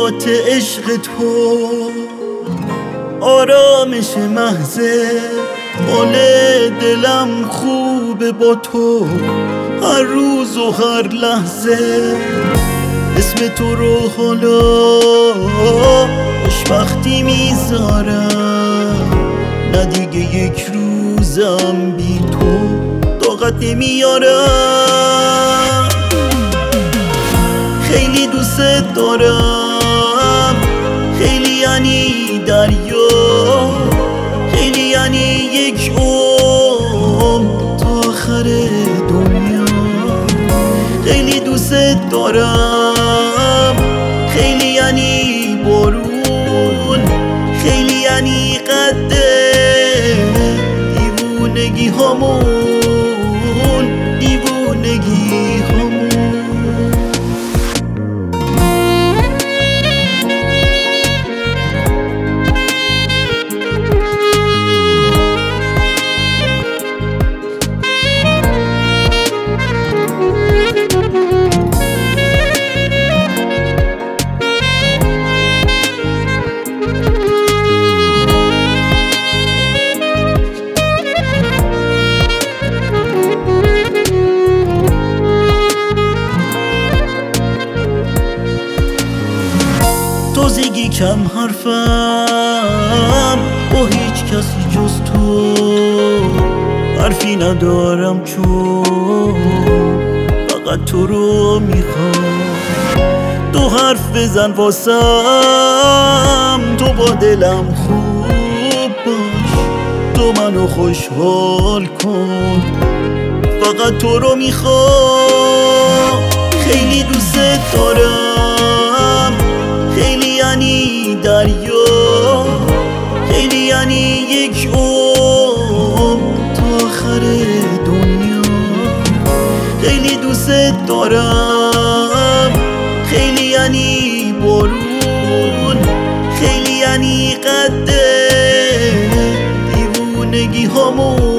حیات عشق تو، آرامش محضه، حال دلم خوبه با تو هر روز و هر لحظه. اسم تو رو حالا خوشبختی میذارم، نه دیگه یک روزم بی تو طاقت نمیارم. خیلی دوست دارم، خیلی یعنی دریا، خیلی یعنی یک عمر تا آخر دنیا. خیلی دوست دارم، خیلی یعنی بارون، خیلی یعنی قد دیوونگی هامون، دیوونگی هامون. تازگی کم حرفم با هیچ کسی جز تو، حرفی ندارم چون فقط تو رو میخوام. تو حرف بزن واسم، تو با دلم خوب باش، تو منو خوشحال کن، فقط تو رو میخوام. خیلی دوست دارم، خیلی یعنی دریا، خیلی یعنی یک عمر تا آخر دنیا. خیلی دوست دارم، خیلی یعنی بارون، خیلی یعنی قد دیوونگی هامون.